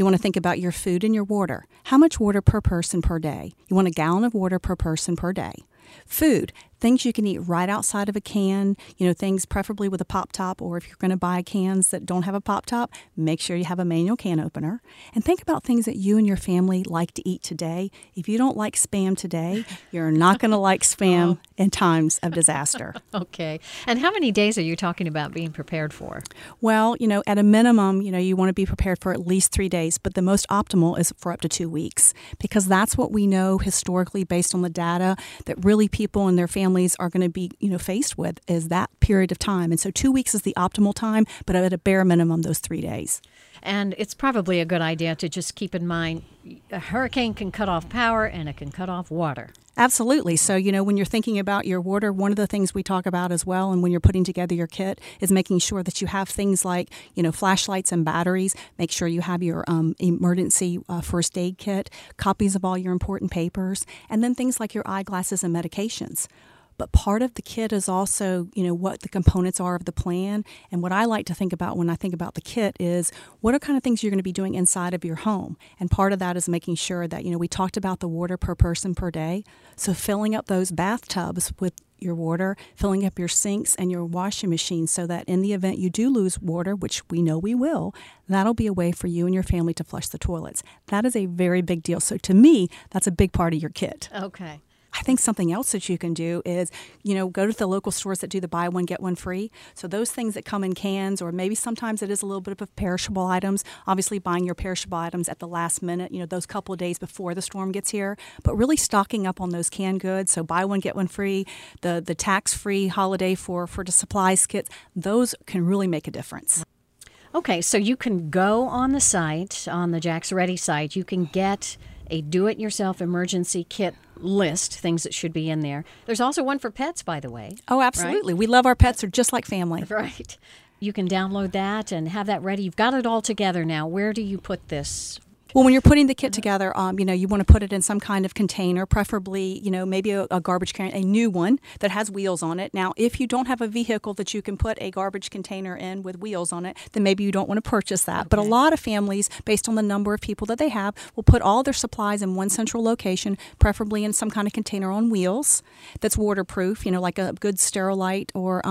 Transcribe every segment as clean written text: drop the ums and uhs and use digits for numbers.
You want to think about your food and your water. How much water per person per day? You want a gallon of water per person per day. Food, things you can eat right outside of a can, things preferably with a pop top, or if you're going to buy cans that don't have a pop top, make sure you have a manual can opener. And think about things that you and your family like to eat today. If you don't like Spam today, you're not going to like Spam in times of disaster. Okay. And how many days are you talking about being prepared for? Well, at a minimum, you want to be prepared for at least 3 days, but the most optimal is for up to 2 weeks, because that's what we know historically based on the data that really people and their families are going to be, faced with is that period of time. And so 2 weeks is the optimal time, but at a bare minimum, those 3 days. And it's probably a good idea to just keep in mind a hurricane can cut off power and it can cut off water. Absolutely. So, when you're thinking about your water, one of the things we talk about as well, and when you're putting together your kit, is making sure that you have things like, flashlights and batteries. Make sure you have your emergency first aid kit, copies of all your important papers, and then things like your eyeglasses and medications. But part of the kit is also, what the components are of the plan. And what I like to think about when I think about the kit is what are kind of things you're going to be doing inside of your home. And part of that is making sure that, we talked about the water per person per day. So filling up those bathtubs with your water, filling up your sinks and your washing machine so that in the event you do lose water, which we know we will, that'll be a way for you and your family to flush the toilets. That is a very big deal. So to me, that's a big part of your kit. Okay. I think something else that you can do is, go to the local stores that do the buy one, get one free. So those things that come in cans, or maybe sometimes it is a little bit of perishable items, obviously buying your perishable items at the last minute, those couple of days before the storm gets here, but really stocking up on those canned goods. So buy one, get one free, the tax-free holiday for the supplies kits, those can really make a difference. Okay, so you can go on the site, on the Jax Ready site, you can get a do-it-yourself emergency kit list, things that should be in there. There's also one for pets, by the way. Oh, absolutely. Right? We love our pets. They're just like family. Right. You can download that and have that ready. You've got it all together now. Where do you put this? Well, when you're putting the kit together, you want to put it in some kind of container, preferably, maybe a garbage can, a new one that has wheels on it. Now, if you don't have a vehicle that you can put a garbage container in with wheels on it, then maybe you don't want to purchase that. Okay. But a lot of families, based on the number of people that they have, will put all their supplies in one central location, preferably in some kind of container on wheels that's waterproof, like a good Sterilite or,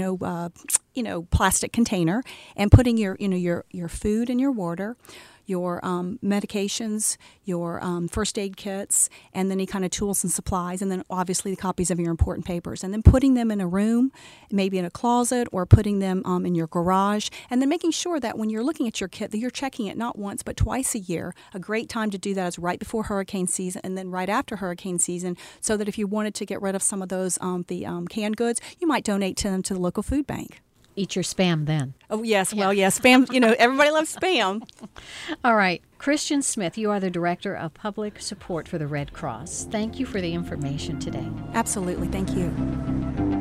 plastic container, and putting your food and your water, your medications, your first aid kits, and then any kind of tools and supplies, and then obviously the copies of your important papers. And then putting them in a room, maybe in a closet, or putting them in your garage, and then making sure that when you're looking at your kit that you're checking it not once but twice a year. A great time to do that is right before hurricane season and then right after hurricane season, so that if you wanted to get rid of some of those canned goods, you might donate to them to the local food bank. Eat your Spam then. Oh, yes. Well, yes. Spam, everybody loves Spam. All right. Christian Smith, you are the Director of Public Support for the Red Cross. Thank you for the information today. Absolutely. Thank you.